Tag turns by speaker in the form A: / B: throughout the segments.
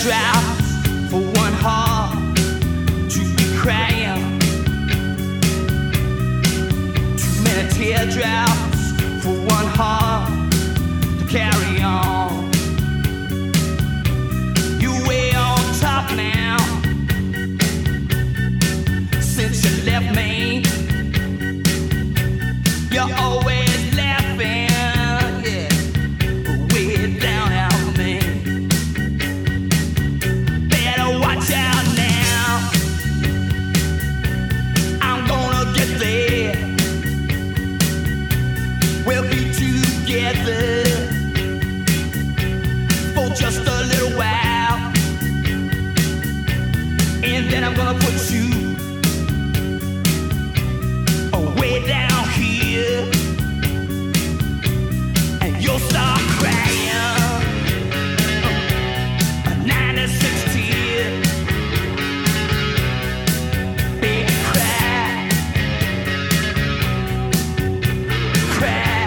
A: teardrops for one heart to be crying. Too many teardrops for one heart to carry on. You're way on top now since you left me. You're always laughing, yeah, way down at me. Better watch out now. I'm gonna get there. We'll be together for just a little while, and then I'm gonna put you way down here, and you'll start crying. 96 tears, baby, cry, cry.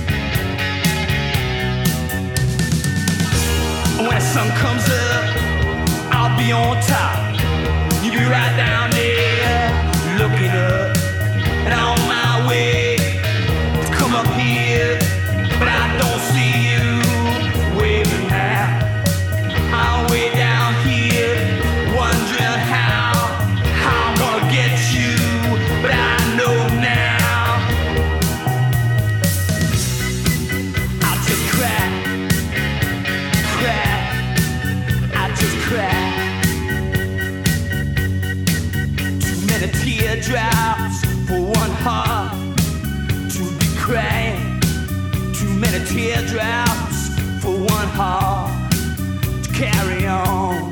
A: When the sun comes up, I'll be on top. You be right down there, looking up. And on my way to come up here, but I don't see you waving now. I'm way down here, wondering how I'm gonna get you, but I know now. I'll just cry, cry, I'll just cry. Too many teardrops for one heart to be crying. Too many teardrops for one heart to carry on.